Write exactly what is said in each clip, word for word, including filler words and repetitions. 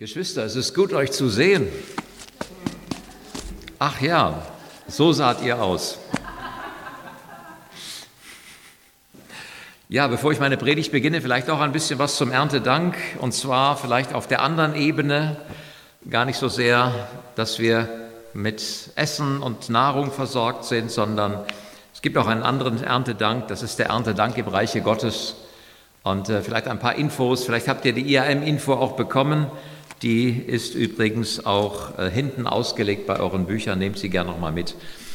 Geschwister, es ist gut, euch zu sehen. Ach ja, so saht ihr aus. Ja, bevor ich meine Predigt beginne, vielleicht auch ein bisschen was zum Erntedank. Und zwar vielleicht auf der anderen Ebene, gar nicht so sehr, dass wir mit Essen und Nahrung versorgt sind, sondern es gibt auch einen anderen Erntedank. Das ist der Erntedank im Reiche Gottes. Und äh, vielleicht ein paar Infos. Vielleicht habt ihr die I A M-Info auch bekommen. Die ist übrigens auch äh, hinten ausgelegt bei euren Büchern. Nehmt sie gerne noch mal mit.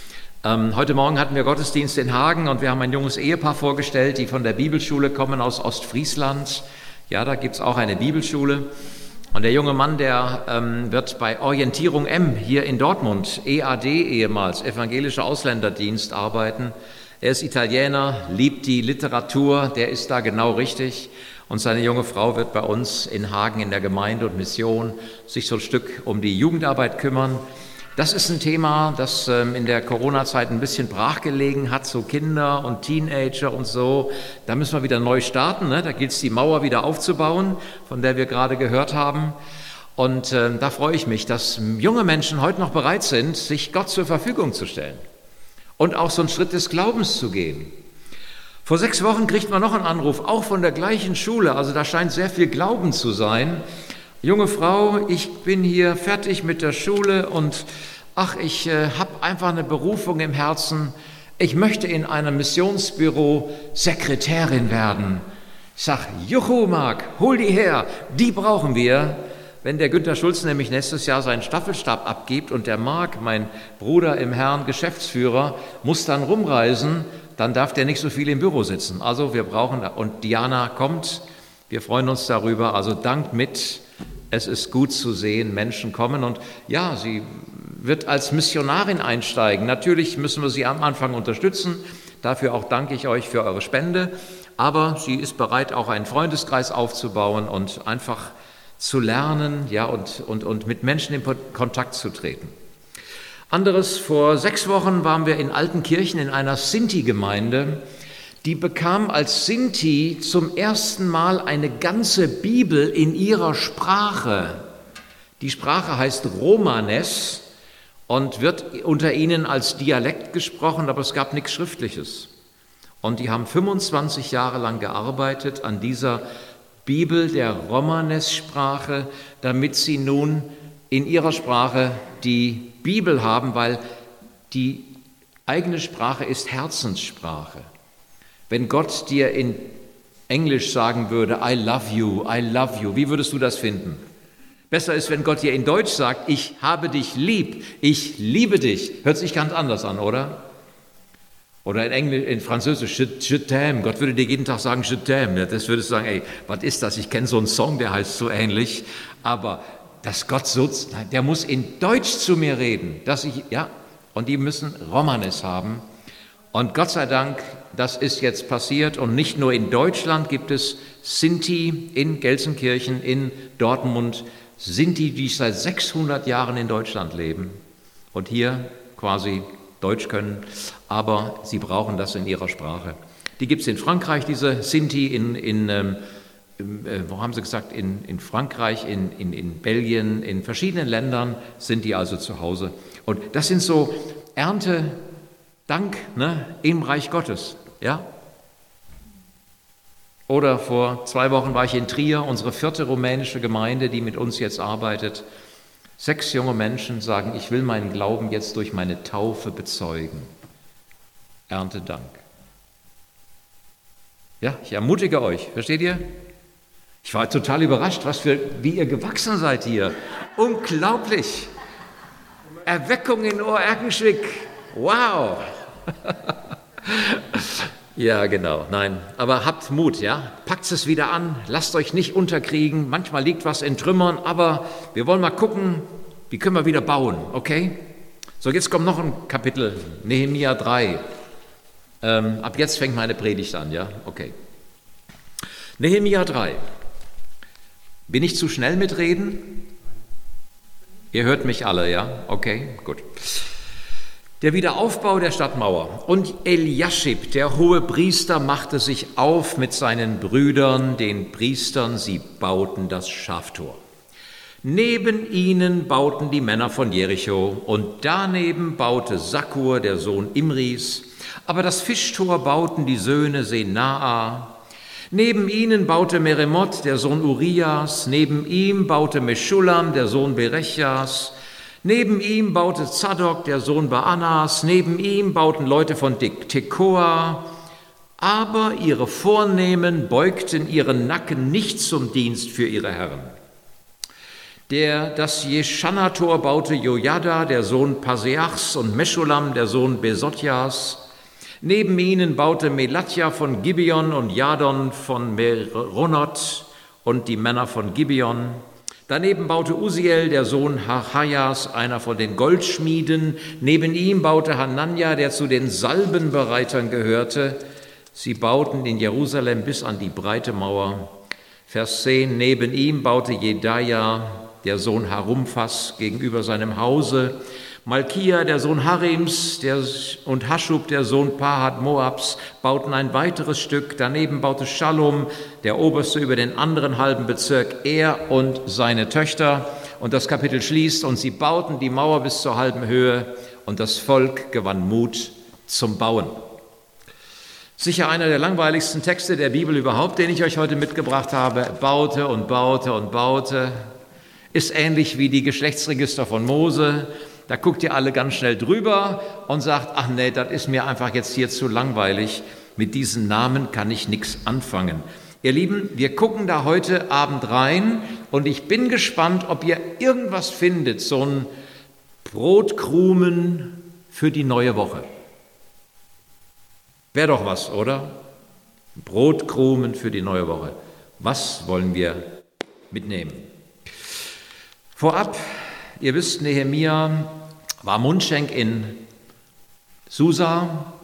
Ähm, heute Morgen hatten wir Gottesdienst in Hagen und wir haben ein junges Ehepaar vorgestellt, die von der Bibelschule kommen aus Ostfriesland. Ja, da gibt es auch eine Bibelschule. Und der junge Mann, der ähm, wird bei Orientierung M hier in Dortmund, E A D ehemals, Evangelischer Ausländerdienst, arbeiten. Er ist Italiener, liebt die Literatur, der ist da genau richtig. Und seine junge Frau wird bei uns in Hagen in der Gemeinde und Mission sich so ein Stück um die Jugendarbeit kümmern. Das ist ein Thema, das ähm, in der Corona-Zeit ein bisschen brachgelegen hat, so Kinder und Teenager und so. Da müssen wir wieder neu starten, ne? Da gilt es, die Mauer wieder aufzubauen, von der wir gerade gehört haben. Und äh, da freue ich mich, dass junge Menschen heute noch bereit sind, sich Gott zur Verfügung zu stellen und auch so einen Schritt des Glaubens zu gehen. Vor sechs Wochen kriegt man noch einen Anruf, auch von der gleichen Schule, also da scheint sehr viel Glauben zu sein. Junge Frau, ich bin hier fertig mit der Schule und ach, ich äh, habe einfach eine Berufung im Herzen. Ich möchte in einem Missionsbüro Sekretärin werden. Ich sage, juhu Marc, hol die her, die brauchen wir. Wenn der Günter Schulz nämlich nächstes Jahr seinen Staffelstab abgibt und der Marc, mein Bruder im Herrn, Geschäftsführer, muss dann rumreisen, dann darf der nicht so viel im Büro sitzen. Also wir brauchen, und Diana kommt, wir freuen uns darüber, also dankt mit. Es ist gut zu sehen, Menschen kommen und ja, sie wird als Missionarin einsteigen. Natürlich müssen wir sie am Anfang unterstützen, dafür auch danke ich euch für eure Spende, aber sie ist bereit, auch einen Freundeskreis aufzubauen und einfach zu lernen, ja, und, und, und mit Menschen in Kontakt zu treten. Anderes, vor sechs Wochen waren wir in Altenkirchen in einer Sinti-Gemeinde. Die bekam als Sinti zum ersten Mal eine ganze Bibel in ihrer Sprache. Die Sprache heißt Romanes und wird unter ihnen als Dialekt gesprochen, aber es gab nichts Schriftliches. Und die haben fünfundzwanzig Jahre lang gearbeitet an dieser Bibel der Romanes-Sprache, damit sie nun in ihrer Sprache die Bibel haben, weil die eigene Sprache ist Herzenssprache. Wenn Gott dir in Englisch sagen würde, I love you, I love you, wie würdest du das finden? Besser ist, wenn Gott dir in Deutsch sagt, ich habe dich lieb, ich liebe dich. Hört sich ganz anders an, oder? Oder in Englisch, in Französisch, je, je t'aime. Gott würde dir jeden Tag sagen, je t'aime. Das würdest du sagen, ey, was ist das? Ich kenne so einen Song, der heißt so ähnlich. Aber dass Gott so, der muss in Deutsch zu mir reden, dass ich, ja, und die müssen Romanes haben. Und Gott sei Dank, das ist jetzt passiert und nicht nur in Deutschland gibt es Sinti in Gelsenkirchen, in Dortmund, Sinti, die seit sechshundert Jahren in Deutschland leben und hier quasi Deutsch können, aber sie brauchen das in ihrer Sprache. Die gibt es in Frankreich, diese Sinti, in, in ähm, äh, wo haben sie gesagt, in, in Frankreich, in, in, in Belgien, in verschiedenen Ländern sind die also zu Hause. Und das sind so Erntedank, ne, im Reich Gottes, ja. Oder vor zwei Wochen war ich in Trier, unsere vierte rumänische Gemeinde, die mit uns jetzt arbeitet. Sechs junge Menschen sagen, ich will meinen Glauben jetzt durch meine Taufe bezeugen. Erntedank. Ja, ich ermutige euch, versteht ihr? Ich war total überrascht, was für, wie ihr gewachsen seid hier. Unglaublich. Erweckung in Oerkenschwick. Wow. Ja, genau, nein, aber habt Mut, ja, packt es wieder an, lasst euch nicht unterkriegen, manchmal liegt was in Trümmern, aber wir wollen mal gucken, wie können wir wieder bauen, okay? So, jetzt kommt noch ein Kapitel, Nehemia drei, ähm, ab jetzt fängt meine Predigt an, ja, okay. Nehemia drei, bin ich zu schnell mit Reden? Ihr hört mich alle, ja, okay, gut. Der Wiederaufbau der Stadtmauer. Und Eliaschib, der hohe Priester, machte sich auf mit seinen Brüdern, den Priestern, sie bauten das Schaftor. Neben ihnen bauten die Männer von Jericho, und daneben baute Sakkur, der Sohn Imris. Aber das Fischtor bauten die Söhne Senaa. Neben ihnen baute Meremoth, der Sohn Urias. Neben ihm baute Meschulam, der Sohn Berechjas. Neben ihm baute Zadok, der Sohn Baanas. Neben ihm bauten Leute von Tekoa. Aber ihre Vornehmen beugten ihren Nacken nicht zum Dienst für ihre Herren. Der das Jeschana-Tor baute Jojada, der Sohn Paseachs, und Meschulam, der Sohn Besotjas. Neben ihnen baute Melatja von Gibeon und Jadon von Meronot und die Männer von Gibeon. Daneben baute Uziel, der Sohn Harhajas, einer von den Goldschmieden. Neben ihm baute Hanania, der zu den Salbenbereitern gehörte. Sie bauten in Jerusalem bis an die breite Mauer. Vers zehn, neben ihm baute Jedaja, der Sohn Harumphas, gegenüber seinem Hause. Malkia, der Sohn Harims, der, und Haschub, der Sohn Pahat Moabs, bauten ein weiteres Stück. Daneben baute Shallum, der Oberste über den anderen halben Bezirk, er und seine Töchter. Und das Kapitel schließt, und sie bauten die Mauer bis zur halben Höhe, und das Volk gewann Mut zum Bauen. Sicher einer der langweiligsten Texte der Bibel überhaupt, den ich euch heute mitgebracht habe. Baute und baute und baute. Ist ähnlich wie die Geschlechtsregister von Mose. Da guckt ihr alle ganz schnell drüber und sagt, ach nee, das ist mir einfach jetzt hier zu langweilig. Mit diesen Namen kann ich nichts anfangen. Ihr Lieben, wir gucken da heute Abend rein und ich bin gespannt, ob ihr irgendwas findet, so ein Brotkrumen für die neue Woche. Wäre doch was, oder? Brotkrumen für die neue Woche. Was wollen wir mitnehmen? Vorab, ihr wisst, Nehemia war Mundschenk in Susa.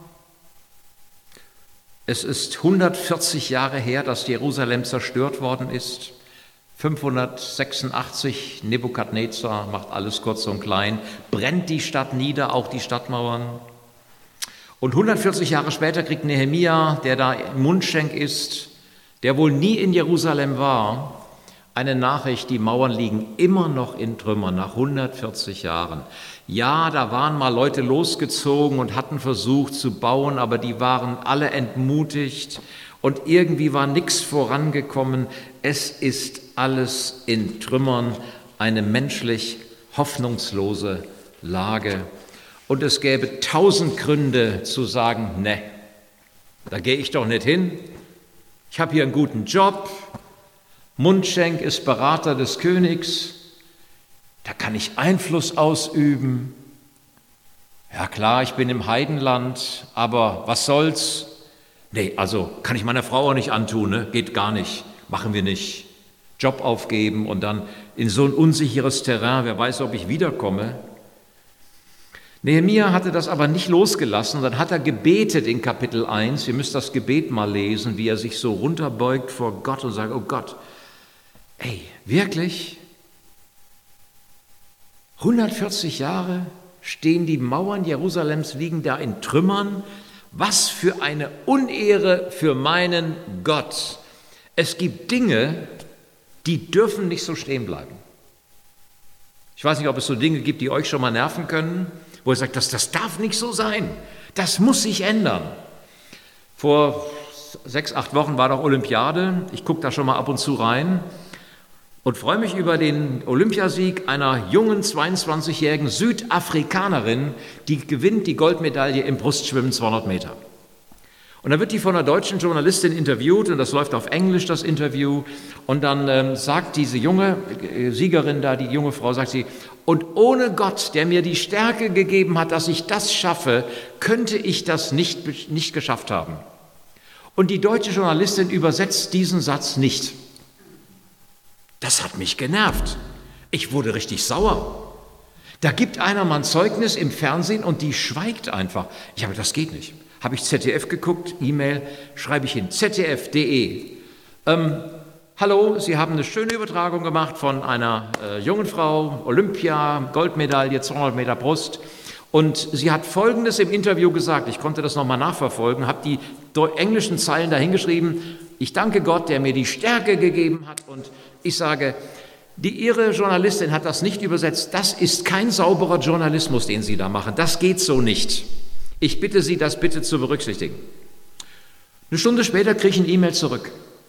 Es ist hundertvierzig Jahre her, dass Jerusalem zerstört worden ist. fünfhundertsechsundachtzig, Nebukadnezar macht alles kurz und klein, brennt die Stadt nieder, auch die Stadtmauern. Und hundertvierzig Jahre später kriegt Nehemia, der da Mundschenk ist, der wohl nie in Jerusalem war, eine Nachricht, die Mauern liegen immer noch in Trümmern nach hundertvierzig Jahren. Ja, da waren mal Leute losgezogen und hatten versucht zu bauen, aber die waren alle entmutigt und irgendwie war nichts vorangekommen. Es ist alles in Trümmern, eine menschlich hoffnungslose Lage. Und es gäbe tausend Gründe zu sagen, ne, da gehe ich doch nicht hin. Ich habe hier einen guten Job. Mundschenk ist Berater des Königs, da kann ich Einfluss ausüben. Ja klar, ich bin im Heidenland, aber was soll's? Nee, also kann ich meiner Frau auch nicht antun, ne? Geht gar nicht, machen wir nicht. Job aufgeben und dann in so ein unsicheres Terrain, wer weiß, ob ich wiederkomme. Nehemia hatte das aber nicht losgelassen, dann hat er gebetet in Kapitel eins, ihr müsst das Gebet mal lesen, wie er sich so runterbeugt vor Gott und sagt, oh Gott, ey, wirklich? hundertvierzig Jahre stehen die Mauern Jerusalems, liegen da in Trümmern. Was für eine Unehre für meinen Gott. Es gibt Dinge, die dürfen nicht so stehen bleiben. Ich weiß nicht, ob es so Dinge gibt, die euch schon mal nerven können, wo ihr sagt, das, das darf nicht so sein. Das muss sich ändern. Vor sechs, acht Wochen war doch Olympiade. Ich gucke da schon mal ab und zu rein. Und freue mich über den Olympiasieg einer jungen zweiundzwanzigjährigen Südafrikanerin, die gewinnt die Goldmedaille im Brustschwimmen zweihundert Meter. Und dann wird die von einer deutschen Journalistin interviewt und das läuft auf Englisch, das Interview. Und dann ähm, sagt diese junge äh, Siegerin da, die junge Frau, sagt sie, und ohne Gott, der mir die Stärke gegeben hat, dass ich das schaffe, könnte ich das nicht, nicht geschafft haben. Und die deutsche Journalistin übersetzt diesen Satz nicht. Das hat mich genervt. Ich wurde richtig sauer. Da gibt einer mal ein Zeugnis im Fernsehen und die schweigt einfach. Ich habe, das geht nicht. Habe ich Z D F geguckt, E-Mail, schreibe ich hin, z d f punkt d e. Ähm, hallo, Sie haben eine schöne Übertragung gemacht von einer äh, jungen Frau, Olympia, Goldmedaille, zweihundert Meter Brust. Und sie hat Folgendes im Interview gesagt, ich konnte das nochmal nachverfolgen, habe die englischen Zeilen dahingeschrieben, ich danke Gott, der mir die Stärke gegeben hat und ich sage, Die, Ihre Journalistin hat das nicht übersetzt. Das ist kein sauberer Journalismus, den Sie da machen. Das geht so nicht. Ich bitte Sie, das bitte zu berücksichtigen. Eine Stunde später kriege ich eine E-Mail zurück.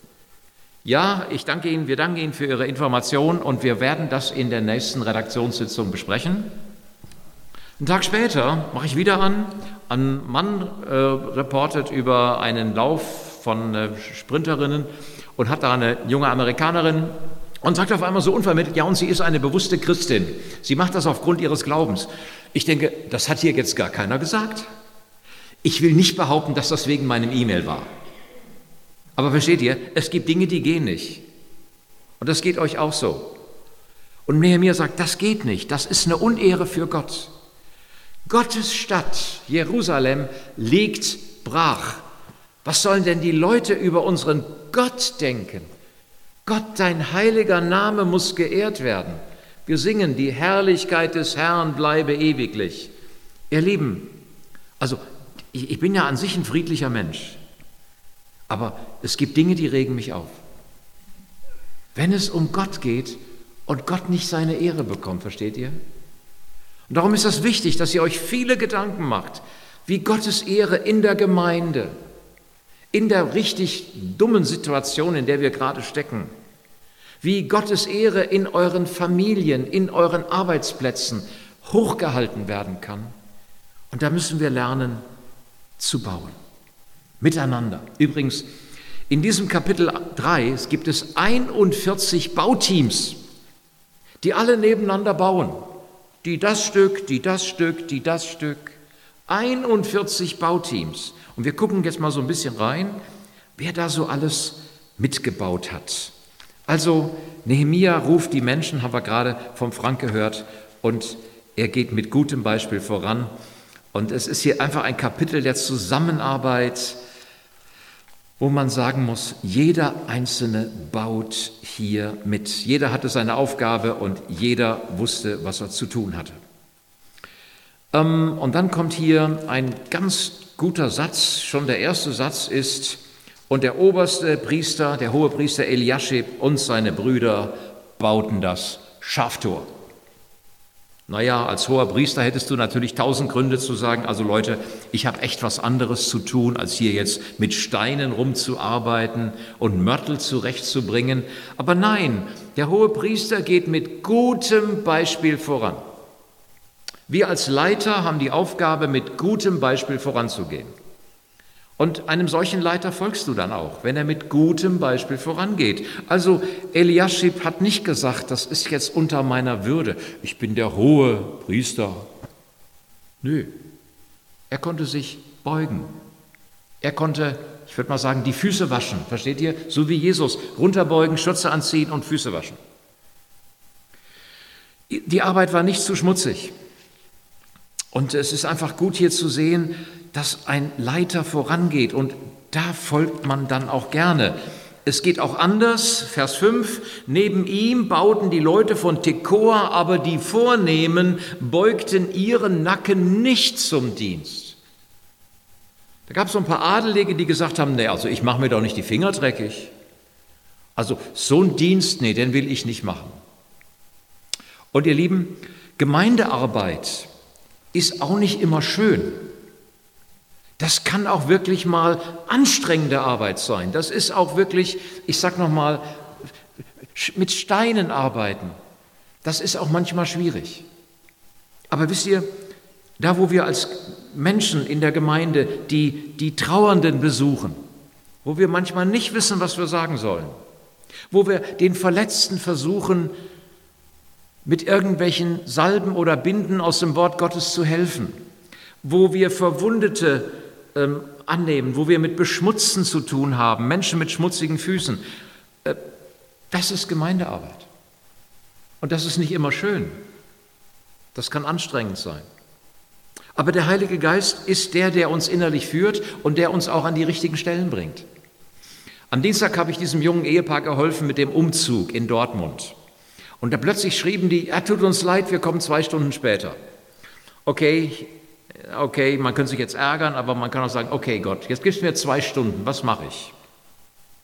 Ja, ich danke Ihnen, wir danken Ihnen für Ihre Information und wir werden das in der nächsten Redaktionssitzung besprechen. Einen Tag später mache ich wieder an. Ein Mann äh, reportet über einen Lauf von äh, Sprinterinnen und hat da eine junge Amerikanerin und sagt auf einmal so unvermittelt, ja, und sie ist eine bewusste Christin. Sie macht das aufgrund ihres Glaubens. Ich denke, das hat hier jetzt gar keiner gesagt. Ich will nicht behaupten, dass das wegen meinem E-Mail war. Aber versteht ihr, es gibt Dinge, die gehen nicht. Und das geht euch auch so. Und Nehemia sagt, das geht nicht, das ist eine Unehre für Gott. Gottes Stadt, Jerusalem, liegt brach. Was sollen denn die Leute über unseren Gott denken? Gott, dein heiliger Name muss geehrt werden. Wir singen, die Herrlichkeit des Herrn bleibe ewiglich. Ihr Lieben, also ich, ich bin ja an sich ein friedlicher Mensch, aber es gibt Dinge, die regen mich auf. Wenn es um Gott geht und Gott nicht seine Ehre bekommt, versteht ihr? Und darum ist es wichtig, dass ihr euch viele Gedanken macht, wie Gottes Ehre in der Gemeinde, in der richtig dummen Situation, in der wir gerade stecken, wie Gottes Ehre in euren Familien, in euren Arbeitsplätzen hochgehalten werden kann. Und da müssen wir lernen zu bauen, miteinander. Übrigens, in diesem Kapitel drei gibt es einundvierzig Bauteams, die alle nebeneinander bauen. Die das Stück, die das Stück, die das Stück. einundvierzig Bauteams. Und wir gucken jetzt mal so ein bisschen rein, wer da so alles mitgebaut hat. Also Nehemia ruft die Menschen, haben wir gerade vom Frank gehört, und er geht mit gutem Beispiel voran. Und es ist hier einfach ein Kapitel der Zusammenarbeit, wo man sagen muss, jeder Einzelne baut hier mit. Jeder hatte seine Aufgabe und jeder wusste, was er zu tun hatte. Und dann kommt hier ein ganz guter Satz, schon der erste Satz ist, und der oberste Priester, der hohe Priester Eliaschib und seine Brüder bauten das Schaftor. Naja, als hoher Priester hättest du natürlich tausend Gründe zu sagen, also Leute, ich habe echt was anderes zu tun, als hier jetzt mit Steinen rumzuarbeiten und Mörtel zurechtzubringen. Aber nein, der hohe Priester geht mit gutem Beispiel voran. Wir als Leiter haben die Aufgabe, mit gutem Beispiel voranzugehen. Und einem solchen Leiter folgst du dann auch, wenn er mit gutem Beispiel vorangeht. Also Eliaschib hat nicht gesagt, das ist jetzt unter meiner Würde, ich bin der hohe Priester. Nö, er konnte sich beugen. Er konnte, ich würde mal sagen, die Füße waschen, versteht ihr? So wie Jesus, runterbeugen, Schürze anziehen und Füße waschen. Die Arbeit war nicht zu schmutzig. Und es ist einfach gut hier zu sehen, dass ein Leiter vorangeht und da folgt man dann auch gerne. Es geht auch anders, Vers fünf, neben ihm bauten die Leute von Tekoa, aber die Vornehmen beugten ihren Nacken nicht zum Dienst. Da gab es so ein paar Adelige, die gesagt haben, nee, also ich mache mir doch nicht die Finger dreckig. Also so einen Dienst, nee, den will ich nicht machen. Und ihr Lieben, Gemeindearbeit ist auch nicht immer schön. Das kann auch wirklich mal anstrengende Arbeit sein. Das ist auch wirklich, ich sag noch mal, mit Steinen arbeiten. Das ist auch manchmal schwierig. Aber wisst ihr, da wo wir als Menschen in der Gemeinde die, die Trauernden besuchen, wo wir manchmal nicht wissen, was wir sagen sollen, wo wir den Verletzten versuchen, mit irgendwelchen Salben oder Binden aus dem Wort Gottes zu helfen, wo wir Verwundete ähm, annehmen, wo wir mit Beschmutzen zu tun haben, Menschen mit schmutzigen Füßen. Äh, das ist Gemeindearbeit. Und das ist nicht immer schön. Das kann anstrengend sein. Aber der Heilige Geist ist der, der uns innerlich führt und der uns auch an die richtigen Stellen bringt. Am Dienstag habe ich diesem jungen Ehepaar geholfen mit dem Umzug in Dortmund. Und da plötzlich schrieben die, er tut uns leid, wir kommen zwei Stunden später. Okay, okay, man könnte sich jetzt ärgern, aber man kann auch sagen, okay Gott, jetzt gibst du mir zwei Stunden, was mache ich?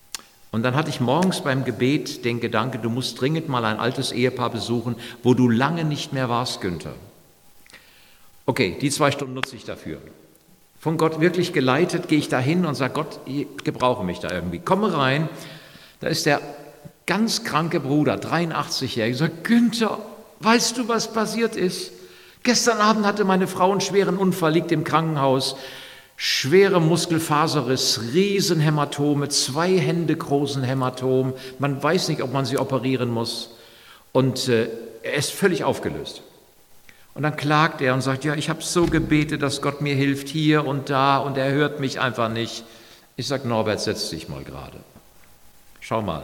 Und dann hatte ich morgens beim Gebet den Gedanke, du musst dringend mal ein altes Ehepaar besuchen, wo du lange nicht mehr warst, Günther. Okay, die zwei Stunden nutze ich dafür. Von Gott wirklich geleitet gehe ich da hin und sage, Gott, ich gebrauche mich da irgendwie. Komme rein, da ist der ganz kranke Bruder, dreiundachtzig-jährig, sagt, Günther, weißt du, was passiert ist? Gestern Abend hatte meine Frau einen schweren Unfall, liegt im Krankenhaus, schwere Muskelfaserriss, Riesenhämatome, zwei Hände großen Hämatomen. Man weiß nicht, ob man sie operieren muss. Und äh, er ist völlig aufgelöst. Und dann klagt er und sagt, ja, ich habe so gebetet, dass Gott mir hilft hier und da und er hört mich einfach nicht. Ich sage, Norbert, setz dich mal gerade. Schau mal.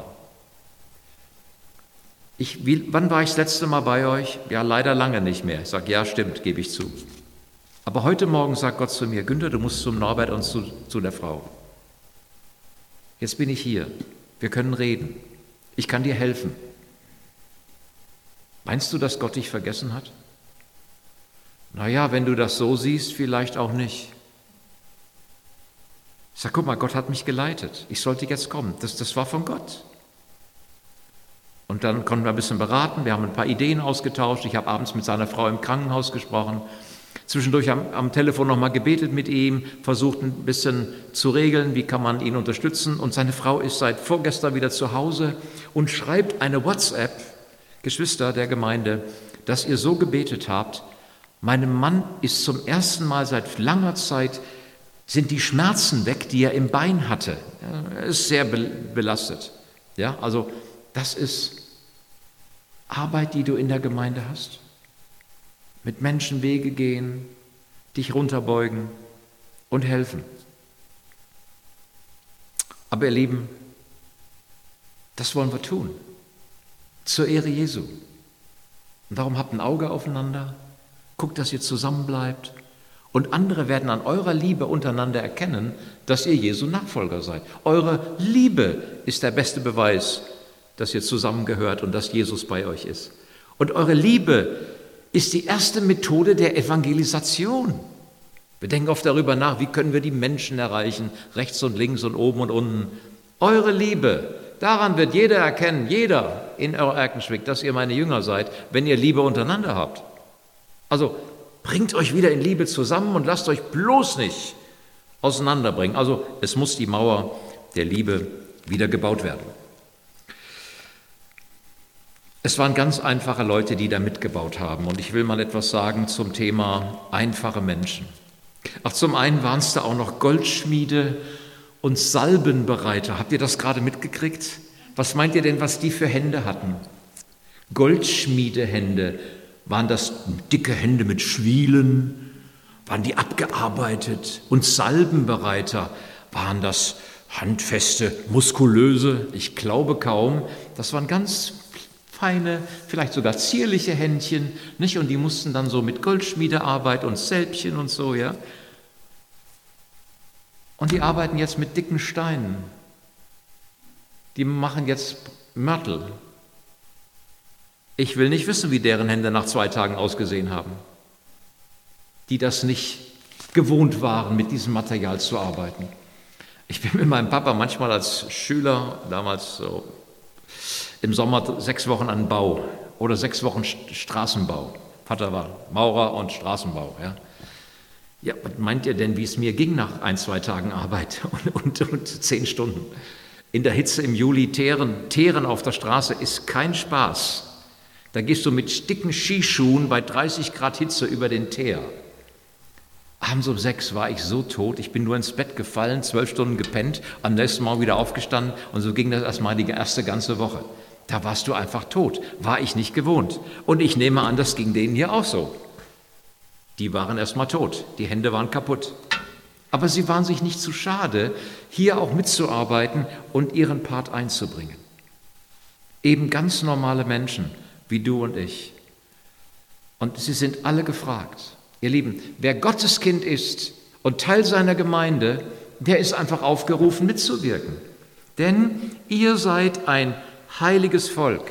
Ich, wie, wann war ich das letzte Mal bei euch? Ja, leider lange nicht mehr. Ich sage, ja, stimmt, gebe ich zu. Aber heute Morgen sagt Gott zu mir, Günther, du musst zum Norbert und zu, zu der Frau. Jetzt bin ich hier. Wir können reden. Ich kann dir helfen. Meinst du, dass Gott dich vergessen hat? Naja, wenn du das so siehst, vielleicht auch nicht. Ich sage, guck mal, Gott hat mich geleitet. Ich sollte jetzt kommen. Das, das war von Gott. Und dann konnten wir ein bisschen beraten. Wir haben ein paar Ideen ausgetauscht. Ich habe abends mit seiner Frau im Krankenhaus gesprochen. Zwischendurch am, am Telefon nochmal gebetet mit ihm, versucht ein bisschen zu regeln, wie kann man ihn unterstützen. Und seine Frau ist seit vorgestern wieder zu Hause und schreibt eine WhatsApp, Geschwister der Gemeinde, dass ihr so gebetet habt, meinem Mann ist zum ersten Mal seit langer Zeit, sind die Schmerzen weg, die er im Bein hatte. Er ist sehr belastet. Ja, also das ist Arbeit, die du in der Gemeinde hast. Mit Menschen Wege gehen, dich runterbeugen und helfen. Aber ihr Lieben, das wollen wir tun. Zur Ehre Jesu. Und darum habt ein Auge aufeinander, guckt, dass ihr zusammenbleibt. Und andere werden an eurer Liebe untereinander erkennen, dass ihr Jesu Nachfolger seid. Eure Liebe ist der beste Beweis, dass ihr zusammengehört und dass Jesus bei euch ist. Und eure Liebe ist die erste Methode der Evangelisation. Wir denken oft darüber nach, wie können wir die Menschen erreichen, rechts und links und oben und unten. Eure Liebe, daran wird jeder erkennen, jeder in Erkenschwick, dass ihr meine Jünger seid, wenn ihr Liebe untereinander habt. Also bringt euch wieder in Liebe zusammen und lasst euch bloß nicht auseinanderbringen. Also es muss die Mauer der Liebe wieder gebaut werden. Es waren ganz einfache Leute, die da mitgebaut haben. Und ich will mal etwas sagen zum Thema einfache Menschen. Ach, zum einen waren es da auch noch Goldschmiede und Salbenbereiter. Habt ihr das gerade mitgekriegt? Was meint ihr denn, was die für Hände hatten? Goldschmiedehände. Waren das dicke Hände mit Schwielen? Waren die abgearbeitet? Und Salbenbereiter, waren das handfeste, muskulöse? Ich glaube kaum. Das waren ganz feine, vielleicht sogar zierliche Händchen, nicht? Und die mussten dann so mit Goldschmiedearbeit und Sälbchen und so, ja. Und die arbeiten jetzt mit dicken Steinen. Die machen jetzt Mörtel. Ich will nicht wissen, wie deren Hände nach zwei Tagen ausgesehen haben, die das nicht gewohnt waren, mit diesem Material zu arbeiten. Ich bin mit meinem Papa manchmal als Schüler, damals so im Sommer sechs Wochen an Bau oder sechs Wochen Straßenbau. Vater war Maurer und Straßenbau. Ja, ja, was meint ihr denn, wie es mir ging nach ein, zwei Tagen Arbeit und, und, und zehn Stunden? In der Hitze im Juli teeren, teeren auf der Straße ist kein Spaß. Da gehst du mit dicken Skischuhen bei dreißig Grad Hitze über den Teer. Abends um sechs war ich so tot, ich bin nur ins Bett gefallen, zwölf Stunden gepennt, am nächsten Morgen wieder aufgestanden und so ging das erstmal die erste ganze Woche. Da warst du einfach tot, war ich nicht gewohnt. Und ich nehme an, das ging denen hier auch so. Die waren erstmal tot, die Hände waren kaputt. Aber sie waren sich nicht zu schade, hier auch mitzuarbeiten und ihren Part einzubringen. Eben ganz normale Menschen, wie du und ich. Und sie sind alle gefragt. Ihr Lieben, wer Gottes Kind ist und Teil seiner Gemeinde, der ist einfach aufgerufen, mitzuwirken. Denn ihr seid ein heiliges Volk,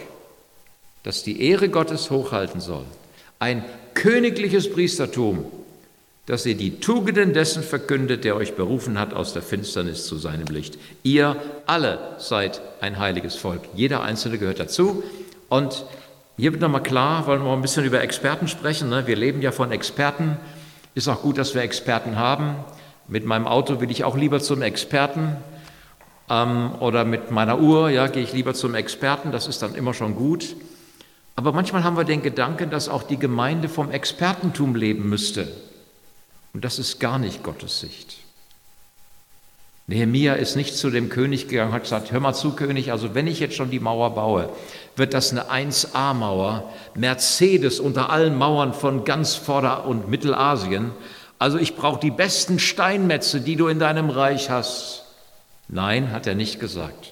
das die Ehre Gottes hochhalten soll. Ein königliches Priestertum, dass ihr die Tugenden dessen verkündet, der euch berufen hat aus der Finsternis zu seinem Licht. Ihr alle seid ein heiliges Volk. Jeder Einzelne gehört dazu. Und hier wird nochmal klar, wollen wir mal ein bisschen über Experten sprechen. Ne? Wir leben ja von Experten. Ist auch gut, dass wir Experten haben. Mit meinem Auto will ich auch lieber zum Experten. Ähm, oder mit meiner Uhr, ja, gehe ich lieber zum Experten. Das ist dann immer schon gut. Aber manchmal haben wir den Gedanken, dass auch die Gemeinde vom Expertentum leben müsste. Und das ist gar nicht Gottes Sicht. Nehemia ist nicht zu dem König gegangen und hat gesagt, hör mal zu, König, also wenn ich jetzt schon die Mauer baue, wird das eine eins A Mauer, Mercedes unter allen Mauern von ganz Vorder- und Mittelasien. Also ich brauche die besten Steinmetze, die du in deinem Reich hast. Nein, hat er nicht gesagt.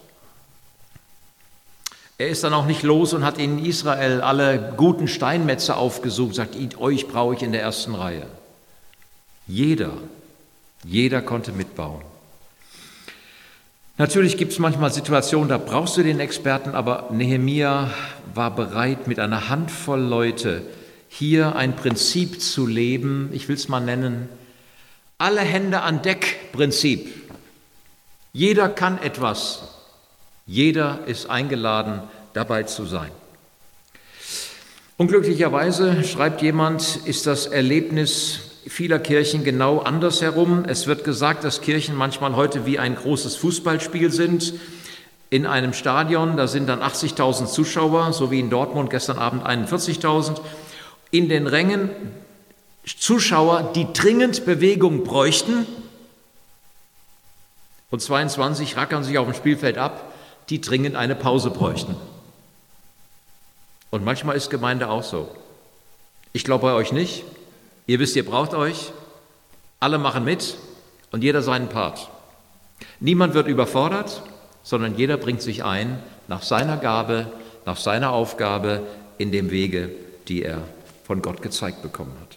Er ist dann auch nicht los und hat in Israel alle guten Steinmetze aufgesucht, sagt, euch brauche ich in der ersten Reihe. Jeder, jeder konnte mitbauen. Natürlich gibt es manchmal Situationen, da brauchst du den Experten, aber Nehemia war bereit, mit einer Handvoll Leute hier ein Prinzip zu leben, ich will es mal nennen, alle Hände an Deck Prinzip. Jeder kann etwas, jeder ist eingeladen, dabei zu sein. Unglücklicherweise, schreibt jemand, ist das Erlebnis vieler Kirchen genau andersherum. Es wird gesagt, dass Kirchen manchmal heute wie ein großes Fußballspiel sind. In einem Stadion, da sind dann achtzigtausend Zuschauer, so wie in Dortmund gestern Abend einundvierzigtausend. In den Rängen Zuschauer, die dringend Bewegung bräuchten. Und zweiundzwanzig rackern sich auf dem Spielfeld ab, die dringend eine Pause bräuchten. Und manchmal ist Gemeinde auch so. Ich glaube bei euch nicht. Ihr wisst, ihr braucht euch, alle machen mit und jeder seinen Part. Niemand wird überfordert, sondern jeder bringt sich ein nach seiner Gabe, nach seiner Aufgabe in dem Wege, die er von Gott gezeigt bekommen hat.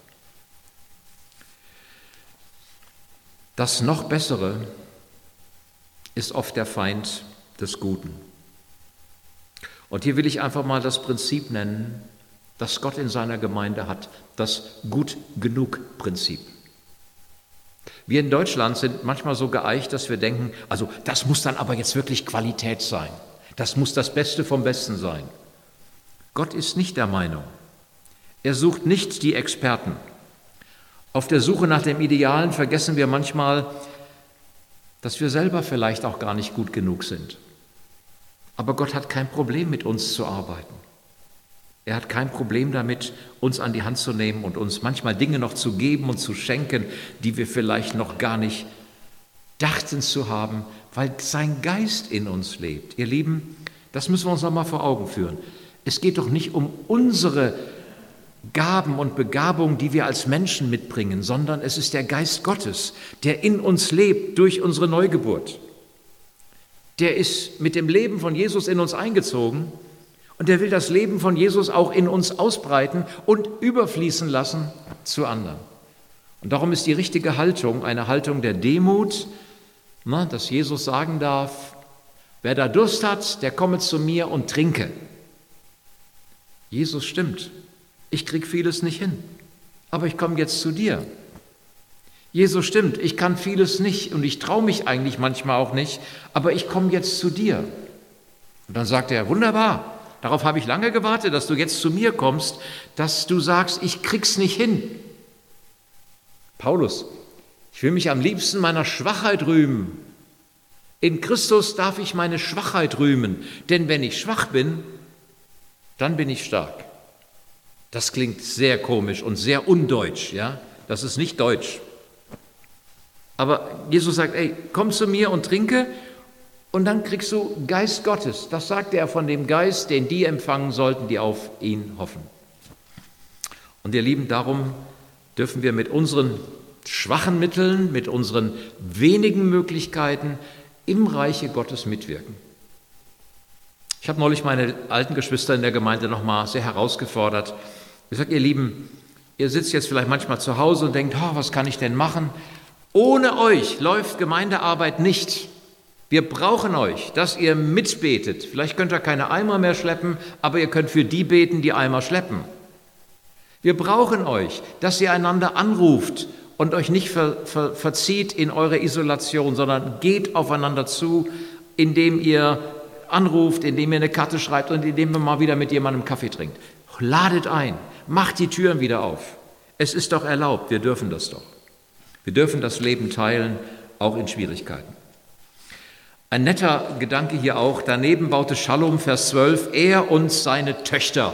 Das noch Bessere ist oft der Feind des Guten. Und hier will ich einfach mal das Prinzip nennen, das Gott in seiner Gemeinde hat, das Gut-Genug-Prinzip. Wir in Deutschland sind manchmal so geeicht, dass wir denken, also das muss dann aber jetzt wirklich Qualität sein. Das muss das Beste vom Besten sein. Gott ist nicht der Meinung. Er sucht nicht die Experten. Auf der Suche nach dem Idealen vergessen wir manchmal, dass wir selber vielleicht auch gar nicht gut genug sind. Aber Gott hat kein Problem, mit uns zu arbeiten. Er hat kein Problem damit, uns an die Hand zu nehmen und uns manchmal Dinge noch zu geben und zu schenken, die wir vielleicht noch gar nicht dachten zu haben, weil sein Geist in uns lebt. Ihr Lieben, das müssen wir uns noch mal vor Augen führen. Es geht doch nicht um unsere Gaben und Begabungen, die wir als Menschen mitbringen, sondern es ist der Geist Gottes, der in uns lebt durch unsere Neugeburt. Der ist mit dem Leben von Jesus in uns eingezogen. Und er will das Leben von Jesus auch in uns ausbreiten und überfließen lassen zu anderen. Und darum ist die richtige Haltung eine Haltung der Demut, na, dass Jesus sagen darf, wer da Durst hat, der komme zu mir und trinke. Jesus stimmt, ich kriege vieles nicht hin, aber ich komme jetzt zu dir. Jesus stimmt, ich kann vieles nicht und ich traue mich eigentlich manchmal auch nicht, aber ich komme jetzt zu dir. Und dann sagt er, wunderbar. Darauf habe ich lange gewartet, dass du jetzt zu mir kommst, dass du sagst, ich krieg's nicht hin. Paulus, ich will mich am liebsten meiner Schwachheit rühmen. In Christus darf ich meine Schwachheit rühmen, denn wenn ich schwach bin, dann bin ich stark. Das klingt sehr komisch und sehr undeutsch, ja? Das ist nicht deutsch. Aber Jesus sagt, ey, komm zu mir und trinke. Und dann kriegst du Geist Gottes. Das sagte er von dem Geist, den die empfangen sollten, die auf ihn hoffen. Und ihr Lieben, darum dürfen wir mit unseren schwachen Mitteln, mit unseren wenigen Möglichkeiten im Reiche Gottes mitwirken. Ich habe neulich meine alten Geschwister in der Gemeinde noch mal sehr herausgefordert. Ich sage, ihr Lieben, ihr sitzt jetzt vielleicht manchmal zu Hause und denkt, oh, was kann ich denn machen? Ohne euch läuft Gemeindearbeit nicht. Wir brauchen euch, dass ihr mitbetet. Vielleicht könnt ihr keine Eimer mehr schleppen, aber ihr könnt für die beten, die Eimer schleppen. Wir brauchen euch, dass ihr einander anruft und euch nicht ver, ver, verzieht in eure Isolation, sondern geht aufeinander zu, indem ihr anruft, indem ihr eine Karte schreibt und indem ihr mal wieder mit jemandem Kaffee trinkt. Ladet ein, macht die Türen wieder auf. Es ist doch erlaubt, wir dürfen das doch. Wir dürfen das Leben teilen, auch in Schwierigkeiten. Ein netter Gedanke hier auch, daneben baute Schalom, Vers zwölf, er und seine Töchter.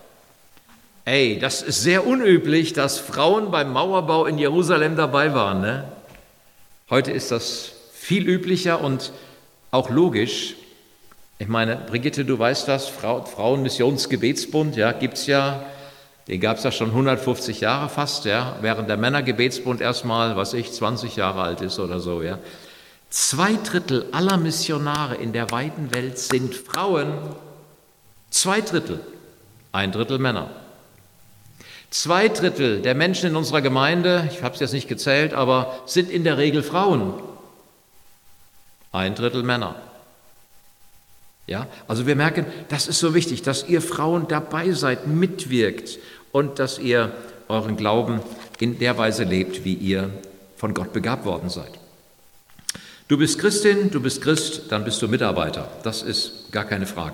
Ey, das ist sehr unüblich, dass Frauen beim Mauerbau in Jerusalem dabei waren. Ne? Heute ist das viel üblicher und auch logisch. Ich meine, Brigitte, du weißt das, Frau, Frauenmissionsgebetsbund, ja, gibt es ja, den gab es ja schon hundertfünfzig Jahre fast, ja, während der Männergebetsbund erstmal, was ich, zwanzig Jahre alt ist oder so. Ja. Zwei Drittel aller Missionare in der weiten Welt sind Frauen, zwei Drittel, ein Drittel Männer. Zwei Drittel der Menschen in unserer Gemeinde, ich habe es jetzt nicht gezählt, aber sind in der Regel Frauen. Ein Drittel Männer. Ja, also wir merken, das ist so wichtig, dass ihr Frauen dabei seid, mitwirkt und dass ihr euren Glauben in der Weise lebt, wie ihr von Gott begabt worden seid. Du bist Christin, du bist Christ, dann bist du Mitarbeiter. Das ist gar keine Frage.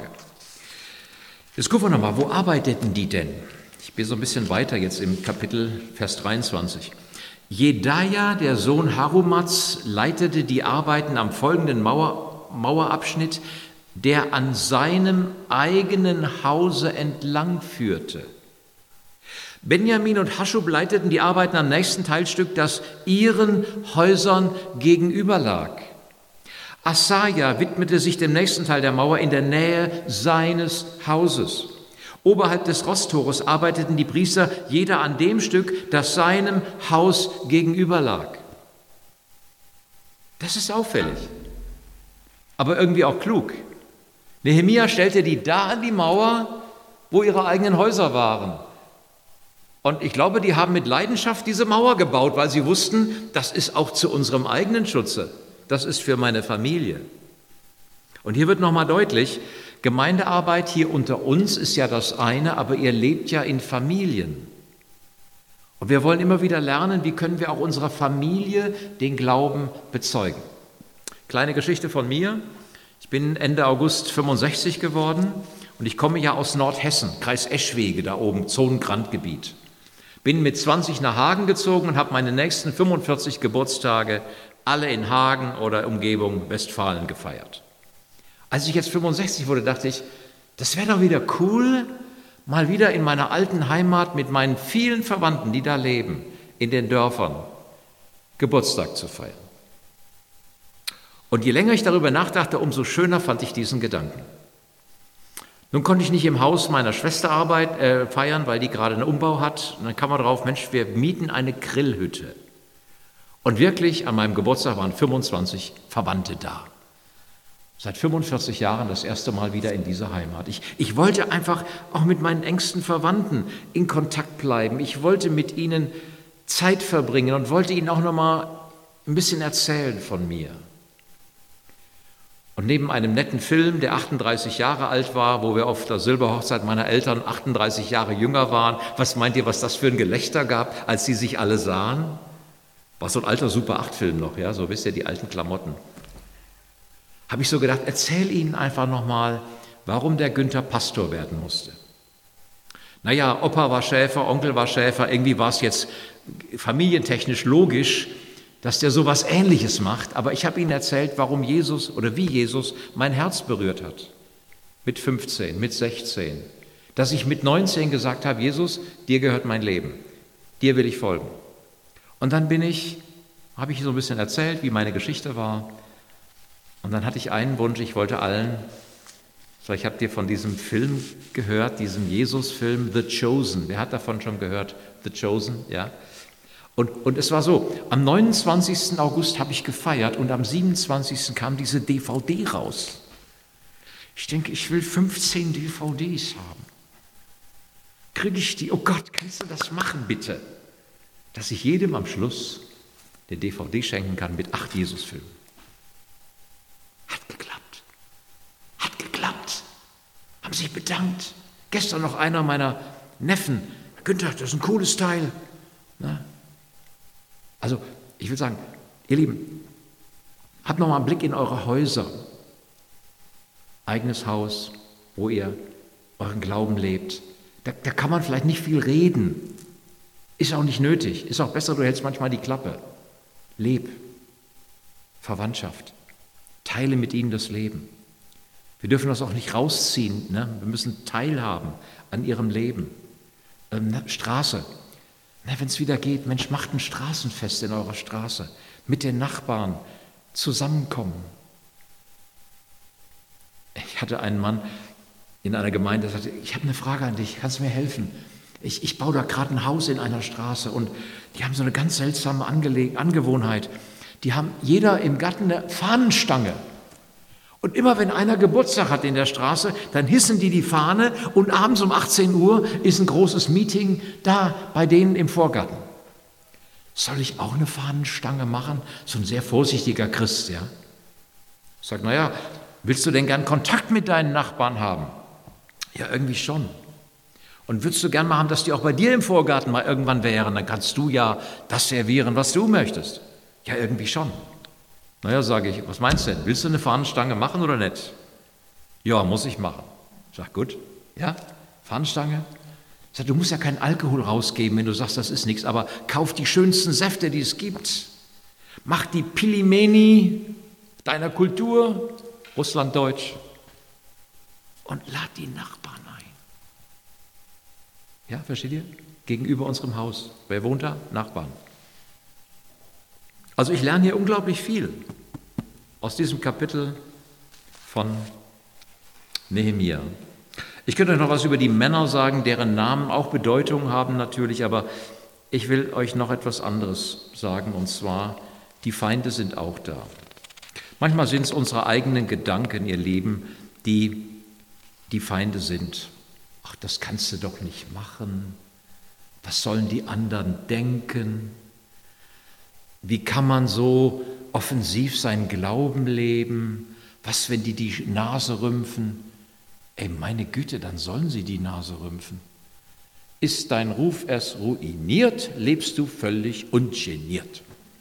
Jetzt gucken wir nochmal, wo arbeiteten die denn? Ich bin so ein bisschen weiter jetzt im Kapitel, Vers dreiundzwanzig. Jedaja, der Sohn Harumats, leitete die Arbeiten am folgenden Mauer, Mauerabschnitt, der an seinem eigenen Hause entlang führte. Benjamin und Haschub leiteten die Arbeiten am nächsten Teilstück, das ihren Häusern gegenüber lag. Asaja widmete sich dem nächsten Teil der Mauer in der Nähe seines Hauses. Oberhalb des Rosttores arbeiteten die Priester jeder an dem Stück, das seinem Haus gegenüber lag. Das ist auffällig, aber irgendwie auch klug. Nehemia stellte die da an die Mauer, wo ihre eigenen Häuser waren. Und ich glaube, die haben mit Leidenschaft diese Mauer gebaut, weil sie wussten, das ist auch zu unserem eigenen Schutze. Das ist für meine Familie. Und hier wird nochmal deutlich, Gemeindearbeit hier unter uns ist ja das eine, aber ihr lebt ja in Familien. Und wir wollen immer wieder lernen, wie können wir auch unserer Familie den Glauben bezeugen. Kleine Geschichte von mir. Ich bin Ende August fünfundsechzig geworden und ich komme ja aus Nordhessen, Kreis Eschwege, da oben, Zonengrandgebiet. Bin mit zwanzig nach Hagen gezogen und habe meine nächsten fünfundvierzig Geburtstage alle in Hagen oder Umgebung Westfalen gefeiert. Als ich jetzt fünfundsechzig wurde, dachte ich, das wäre doch wieder cool, mal wieder in meiner alten Heimat mit meinen vielen Verwandten, die da leben, in den Dörfern, Geburtstag zu feiern. Und je länger ich darüber nachdachte, umso schöner fand ich diesen Gedanken. Nun konnte ich nicht im Haus meiner Schwester Arbeit, äh, feiern, weil die gerade einen Umbau hat. Und dann kam man drauf, Mensch, wir mieten eine Grillhütte. Und wirklich, an meinem Geburtstag waren fünfundzwanzig Verwandte da. Seit fünfundvierzig Jahren das erste Mal wieder in dieser Heimat. Ich, ich wollte einfach auch mit meinen engsten Verwandten in Kontakt bleiben. Ich wollte mit ihnen Zeit verbringen und wollte ihnen auch noch mal ein bisschen erzählen von mir. Und neben einem netten Film, der achtunddreißig Jahre alt war, wo wir auf der Silberhochzeit meiner Eltern achtunddreißig Jahre jünger waren, was meint ihr, was das für ein Gelächter gab, als sie sich alle sahen? War so ein alter Super acht Film noch, ja, so wisst ihr, die alten Klamotten. Habe ich so gedacht, erzähl ihnen einfach nochmal, warum der Günther Pastor werden musste. Naja, Opa war Schäfer, Onkel war Schäfer, irgendwie war es jetzt familientechnisch logisch, dass der sowas Ähnliches macht, aber ich habe ihnen erzählt, warum Jesus oder wie Jesus mein Herz berührt hat. Mit fünfzehn, mit sechzehn. Dass ich mit neunzehn gesagt habe, Jesus, dir gehört mein Leben, dir will ich folgen. Und dann bin ich, habe ich so ein bisschen erzählt, wie meine Geschichte war. Und dann hatte ich einen Wunsch, ich wollte allen, vielleicht habt ihr von diesem Film gehört, diesem Jesus-Film The Chosen. Wer hat davon schon gehört? The Chosen, ja. Und, und es war so, am neunundzwanzigsten August habe ich gefeiert und am siebenundzwanzigsten kam diese D V D raus. Ich denke, ich will fünfzehn D V Ds haben. Kriege ich die? Oh Gott, kannst du das machen, bitte? Dass ich jedem am Schluss eine D V D schenken kann mit acht Jesus-Filmen. Hat geklappt. Hat geklappt. Haben sich bedankt. Gestern noch einer meiner Neffen. Günther, das ist ein cooles Teil. Na? Also ich will sagen, ihr Lieben, habt noch mal einen Blick in eure Häuser. Eigenes Haus, wo ihr euren Glauben lebt. Da, da kann man vielleicht nicht viel reden. Ist auch nicht nötig. Ist auch besser, du hältst manchmal die Klappe. Leb. Verwandtschaft. Teile mit ihnen das Leben. Wir dürfen das auch nicht rausziehen. Ne? Wir müssen teilhaben an ihrem Leben. Ähm, ne? Straße. Wenn es wieder geht, Mensch, macht ein Straßenfest in eurer Straße. Mit den Nachbarn zusammenkommen. Ich hatte einen Mann in einer Gemeinde, der sagte, ich habe eine Frage an dich, kannst du mir helfen? Ich, ich baue da gerade ein Haus in einer Straße und die haben so eine ganz seltsame Ange- Angewohnheit. Die haben jeder im Garten eine Fahnenstange. Und immer wenn einer Geburtstag hat in der Straße, dann hissen die die Fahne und abends um achtzehn Uhr ist ein großes Meeting da bei denen im Vorgarten. Soll ich auch eine Fahnenstange machen? So ein sehr vorsichtiger Christ, ja. Ich sage, naja, willst du denn gern Kontakt mit deinen Nachbarn haben? Ja, irgendwie schon. Und würdest du gern mal haben, dass die auch bei dir im Vorgarten mal irgendwann wären? Dann kannst du ja das servieren, was du möchtest. Ja, irgendwie schon. Naja, sage ich, was meinst du denn? Willst du eine Fahnenstange machen oder nicht? Ja, muss ich machen. Ich sage, gut, ja, Fahnenstange. Ich sage, du musst ja keinen Alkohol rausgeben, wenn du sagst, das ist nichts, aber kauf die schönsten Säfte, die es gibt. Mach die Pilimeni deiner Kultur, Russlanddeutsch, und lad die Nachbarn ein. Ja, versteht ihr? Gegenüber unserem Haus. Wer wohnt da? Nachbarn. Also ich lerne hier unglaublich viel aus diesem Kapitel von Nehemia. Ich könnte euch noch was über die Männer sagen, deren Namen auch Bedeutung haben natürlich, aber ich will euch noch etwas anderes sagen, und zwar, die Feinde sind auch da. Manchmal sind es unsere eigenen Gedanken, ihr Lieben, die die Feinde sind. Ach, das kannst du doch nicht machen. Was sollen die anderen denken? Wie kann man so offensiv seinen Glauben leben? Was, wenn die die Nase rümpfen? Ey, meine Güte, dann sollen sie die Nase rümpfen. Ist dein Ruf erst ruiniert, lebst du völlig ungeniert.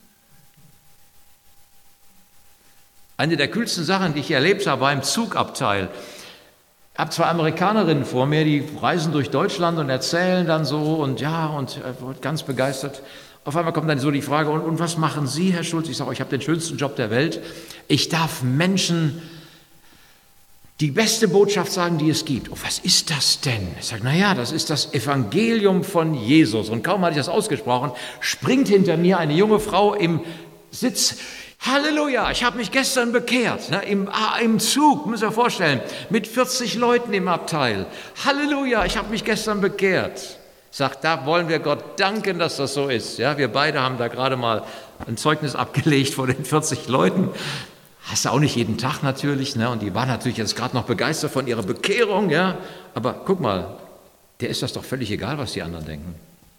Eine der coolsten Sachen, die ich erlebt habe, war im Zugabteil. Ich habe zwei Amerikanerinnen vor mir, die reisen durch Deutschland und erzählen dann so und ja, und äh, ganz begeistert. Auf einmal kommt dann so die Frage, und, und was machen Sie, Herr Schulz? Ich sage, ich habe den schönsten Job der Welt. Ich darf Menschen die beste Botschaft sagen, die es gibt. Oh, was ist das denn? Ich sage, naja, das ist das Evangelium von Jesus. Und kaum hatte ich das ausgesprochen, springt hinter mir eine junge Frau im Sitz. Halleluja, ich habe mich gestern bekehrt, ne, im, ah, im Zug, müsst ihr euch vorstellen, mit vierzig Leuten im Abteil. Halleluja, ich habe mich gestern bekehrt. Sagt, da wollen wir Gott danken, dass das so ist. Ja, wir beide haben da gerade mal ein Zeugnis abgelegt vor den vierzig Leuten. Hast du auch nicht jeden Tag natürlich, ne? Und die waren natürlich jetzt gerade noch begeistert von ihrer Bekehrung, ja. Aber guck mal, der ist das doch völlig egal, was die anderen denken.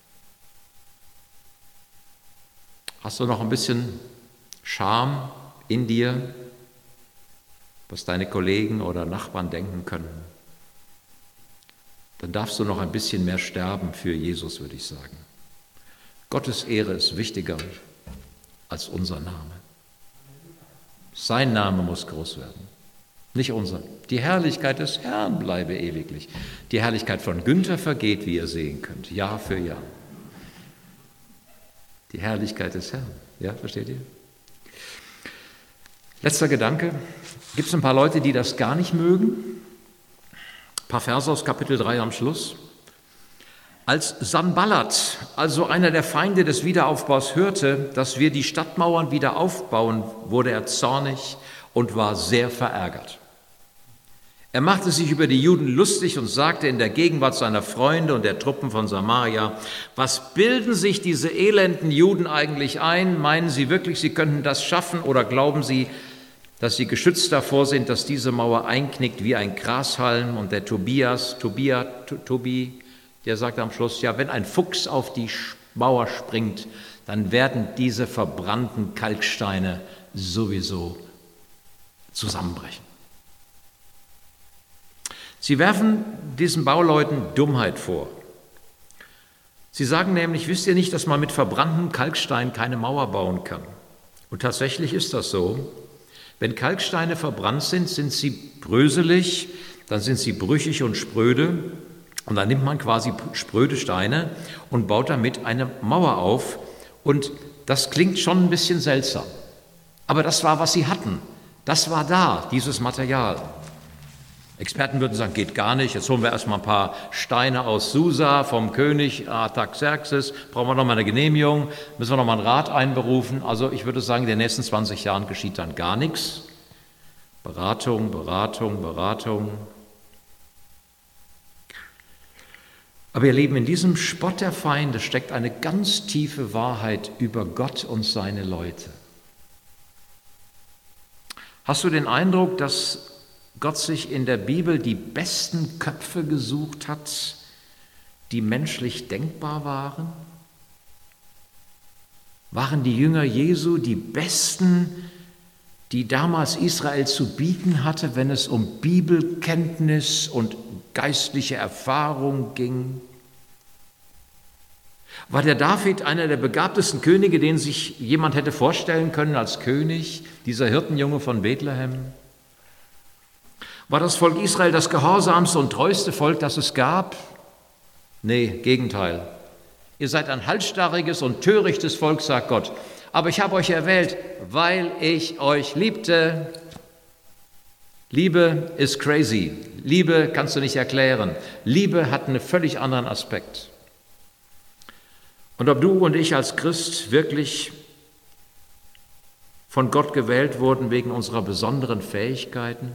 Hast du noch ein bisschen Scham in dir, was deine Kollegen oder Nachbarn denken können? Dann darfst du noch ein bisschen mehr sterben für Jesus, würde ich sagen. Gottes Ehre ist wichtiger als unser Name. Sein Name muss groß werden, nicht unser. Die Herrlichkeit des Herrn bleibe ewiglich. Die Herrlichkeit von Günther vergeht, wie ihr sehen könnt, Jahr für Jahr. Die Herrlichkeit des Herrn, ja, versteht ihr? Letzter Gedanke. Gibt es ein paar Leute, die das gar nicht mögen? Ein paar Verse aus Kapitel drei am Schluss. Als Sanballat, also einer der Feinde des Wiederaufbaus, hörte, dass wir die Stadtmauern wieder aufbauen, wurde er zornig und war sehr verärgert. Er machte sich über die Juden lustig und sagte in der Gegenwart seiner Freunde und der Truppen von Samaria: Was bilden sich diese elenden Juden eigentlich ein? Meinen sie wirklich, sie könnten das schaffen, oder glauben sie, dass sie geschützt davor sind, dass diese Mauer einknickt wie ein Grashalm? Und der Tobias, Tobia, Tobi, der sagt am Schluss, ja, wenn ein Fuchs auf die Mauer springt, dann werden diese verbrannten Kalksteine sowieso zusammenbrechen. Sie werfen diesen Bauleuten Dummheit vor. Sie sagen nämlich, wisst ihr nicht, dass man mit verbranntem Kalkstein keine Mauer bauen kann? Und tatsächlich ist das so. Wenn Kalksteine verbrannt sind, sind sie bröselig, dann sind sie brüchig und spröde. Und dann nimmt man quasi spröde Steine und baut damit eine Mauer auf. Und das klingt schon ein bisschen seltsam. Aber das war, was sie hatten. Das war da, dieses Material. Experten würden sagen, geht gar nicht. Jetzt holen wir erstmal ein paar Steine aus Susa vom König Artaxerxes. Brauchen wir noch mal eine Genehmigung, müssen wir noch mal einen Rat einberufen. Also ich würde sagen, in den nächsten zwanzig Jahren geschieht dann gar nichts. Beratung, Beratung, Beratung. Aber ihr Lieben, in diesem Spott der Feinde steckt eine ganz tiefe Wahrheit über Gott und seine Leute. Hast du den Eindruck, dass Gott sich in der Bibel die besten Köpfe gesucht hat, die menschlich denkbar waren? Waren die Jünger Jesu die besten, die damals Israel zu bieten hatte, wenn es um Bibelkenntnis und geistliche Erfahrung ging? War der David einer der begabtesten Könige, den sich jemand hätte vorstellen können als König, dieser Hirtenjunge von Bethlehem? War das Volk Israel das gehorsamste und treueste Volk, das es gab? Nee, Gegenteil. Ihr seid ein halsstarriges und törichtes Volk, sagt Gott. Aber ich habe euch erwählt, weil ich euch liebte. Liebe ist crazy. Liebe kannst du nicht erklären. Liebe hat einen völlig anderen Aspekt. Und ob du und ich als Christ wirklich von Gott gewählt wurden wegen unserer besonderen Fähigkeiten?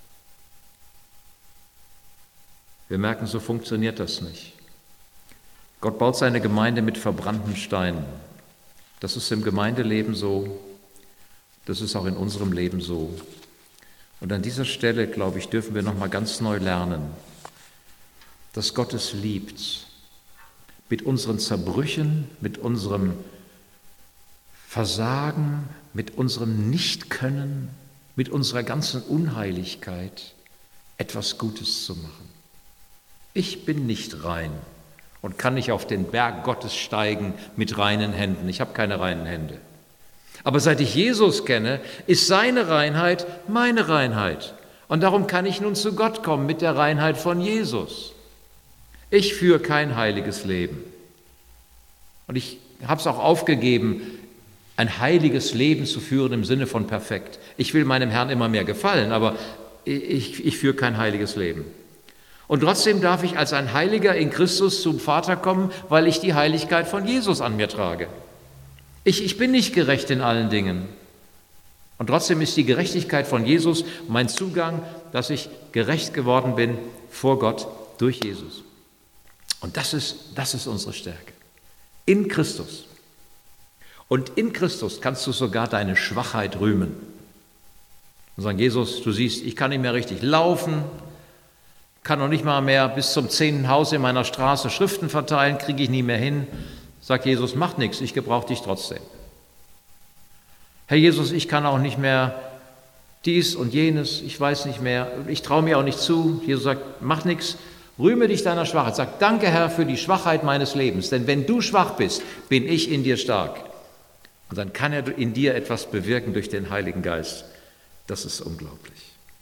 Wir merken, so funktioniert das nicht. Gott baut seine Gemeinde mit verbrannten Steinen. Das ist im Gemeindeleben so, das ist auch in unserem Leben so. Und an dieser Stelle, glaube ich, dürfen wir noch mal ganz neu lernen, dass Gott es liebt, mit unseren Zerbrüchen, mit unserem Versagen, mit unserem Nichtkönnen, mit unserer ganzen Unheiligkeit etwas Gutes zu machen. Ich bin nicht rein und kann nicht auf den Berg Gottes steigen mit reinen Händen. Ich habe keine reinen Hände. Aber seit ich Jesus kenne, ist seine Reinheit meine Reinheit. Und darum kann ich nun zu Gott kommen mit der Reinheit von Jesus. Ich führe kein heiliges Leben. Und ich habe es auch aufgegeben, ein heiliges Leben zu führen im Sinne von perfekt. Ich will meinem Herrn immer mehr gefallen, aber ich, ich führe kein heiliges Leben. Und trotzdem darf ich als ein Heiliger in Christus zum Vater kommen, weil ich die Heiligkeit von Jesus an mir trage. Ich, ich bin nicht gerecht in allen Dingen. Und trotzdem ist die Gerechtigkeit von Jesus mein Zugang, dass ich gerecht geworden bin vor Gott durch Jesus. Und das ist, das ist unsere Stärke. In Christus. Und in Christus kannst du sogar deine Schwachheit rühmen. Und sagen, Jesus, du siehst, ich kann nicht mehr richtig laufen, kann noch nicht mal mehr bis zum zehnten Haus in meiner Straße Schriften verteilen, kriege ich nie mehr hin. Sagt Jesus, macht nichts, ich gebrauche dich trotzdem. Herr Jesus, ich kann auch nicht mehr dies und jenes, ich weiß nicht mehr, ich traue mir auch nicht zu. Jesus sagt, mach nichts, rühme dich deiner Schwachheit. Sag, danke Herr für die Schwachheit meines Lebens, denn wenn du schwach bist, bin ich in dir stark. Und dann kann er in dir etwas bewirken durch den Heiligen Geist. Das ist unglaublich.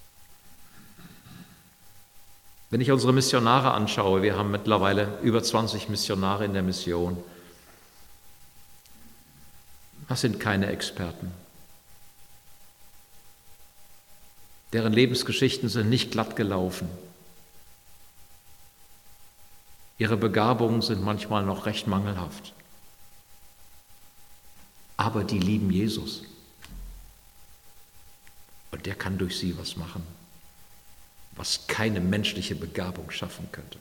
Wenn ich unsere Missionare anschaue, wir haben mittlerweile über zwanzig Missionare in der Mission. Das sind keine Experten. Deren Lebensgeschichten sind nicht glatt gelaufen. Ihre Begabungen sind manchmal noch recht mangelhaft. Aber die lieben Jesus. Und der kann durch sie was machen, was keine menschliche Begabung schaffen könnte.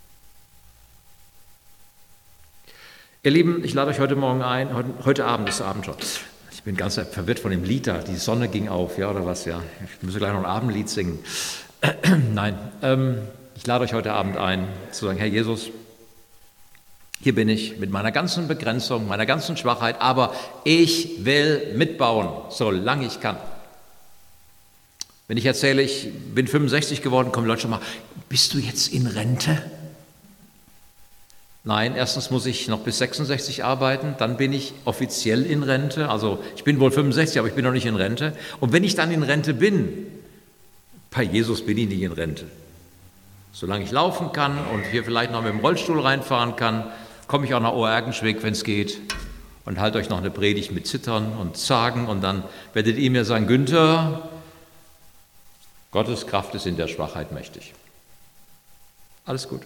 Ihr Lieben, ich lade euch heute Morgen ein, heute, heute Abend ist Abend schon. Ich bin ganz verwirrt von dem Lied da, die Sonne ging auf, ja oder was, ja. Ich muss gleich noch ein Abendlied singen. Nein, ähm, ich lade euch heute Abend ein, zu sagen, Herr Jesus, hier bin ich mit meiner ganzen Begrenzung, meiner ganzen Schwachheit, aber ich will mitbauen, solange ich kann. Wenn ich erzähle, ich bin fünfundsechzig geworden, kommen Leute schon mal, bist du jetzt in Rente? Nein, erstens muss ich noch bis sechsundsechzig arbeiten, dann bin ich offiziell in Rente. Also ich bin wohl fünfundsechzig, aber ich bin noch nicht in Rente. Und wenn ich dann in Rente bin, bei Jesus bin ich nicht in Rente. Solange ich laufen kann und hier vielleicht noch mit dem Rollstuhl reinfahren kann, komme ich auch nach Oerkenschwick, wenn es geht, und halte euch noch eine Predigt mit Zittern und Zagen. Und dann werdet ihr mir sagen, Günther, Gottes Kraft ist in der Schwachheit mächtig. Alles gut.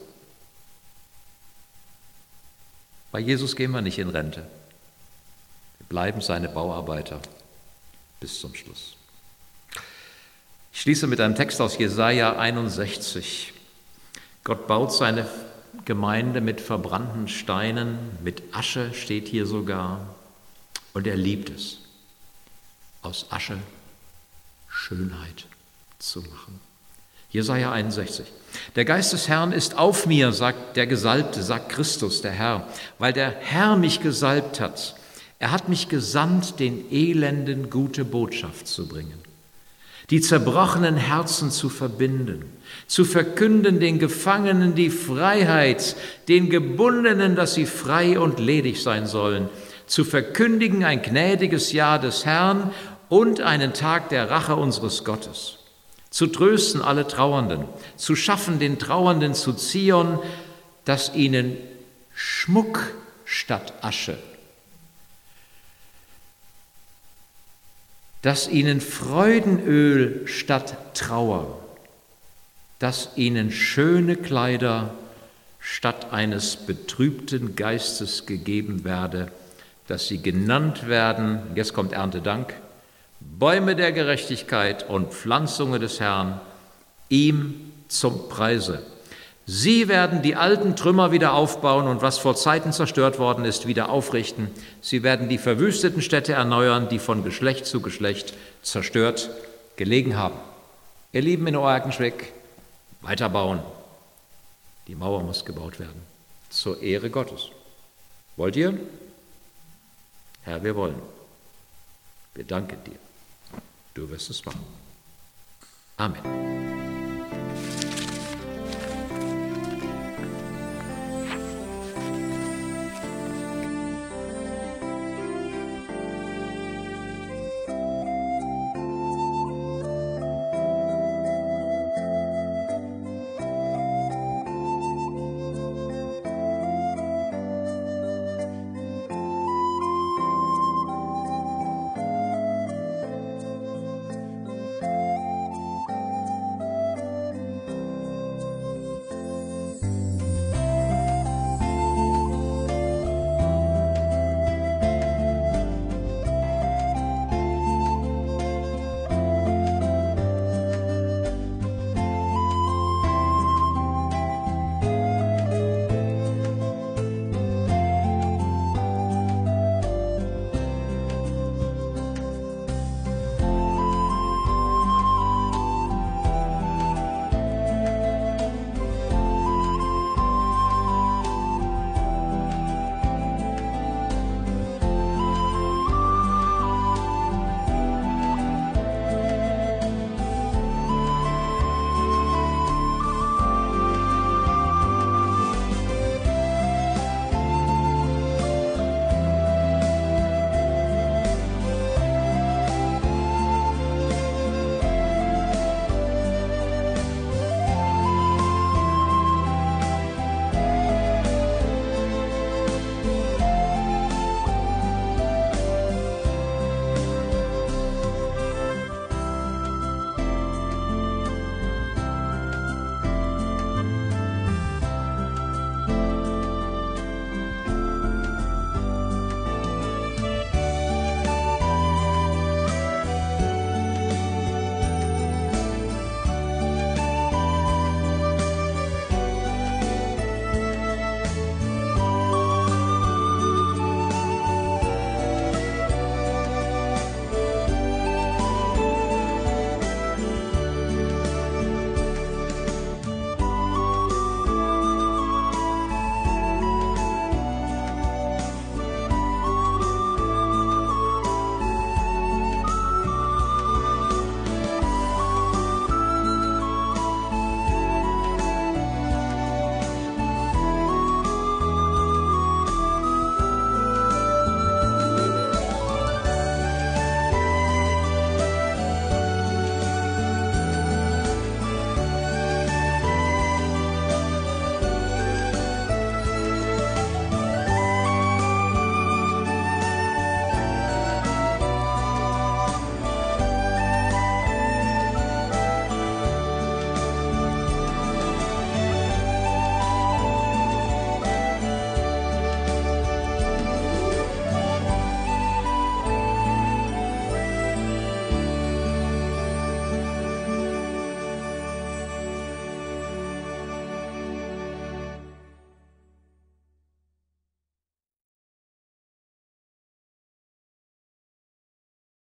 Bei Jesus gehen wir nicht in Rente. Wir bleiben seine Bauarbeiter bis zum Schluss. Ich schließe mit einem Text aus Jesaja einundsechzig. Gott baut seine Gemeinde mit verbrannten Steinen, mit Asche steht hier sogar. Und er liebt es, aus Asche Schönheit zu machen. Jesaja einundsechzig. Der Geist des Herrn ist auf mir, sagt der Gesalbte, sagt Christus, der Herr, weil der Herr mich gesalbt hat. Er hat mich gesandt, den Elenden gute Botschaft zu bringen, die zerbrochenen Herzen zu verbinden, zu verkünden den Gefangenen die Freiheit, den Gebundenen, dass sie frei und ledig sein sollen, zu verkündigen ein gnädiges Jahr des Herrn und einen Tag der Rache unseres Gottes, zu trösten alle Trauernden, zu schaffen den Trauernden zu Zion, dass ihnen Schmuck statt Asche, dass ihnen Freudenöl statt Trauer, dass ihnen schöne Kleider statt eines betrübten Geistes gegeben werde, dass sie genannt werden, jetzt kommt Erntedank, Bäume der Gerechtigkeit und Pflanzungen des Herrn, ihm zum Preise. Sie werden die alten Trümmer wieder aufbauen und was vor Zeiten zerstört worden ist, wieder aufrichten. Sie werden die verwüsteten Städte erneuern, die von Geschlecht zu Geschlecht zerstört gelegen haben. Ihr Lieben in Oerkenschwick, weiterbauen. Die Mauer muss gebaut werden, zur Ehre Gottes. Wollt ihr? Herr, wir wollen. Wir danken dir. Du wirst es machen. Amen.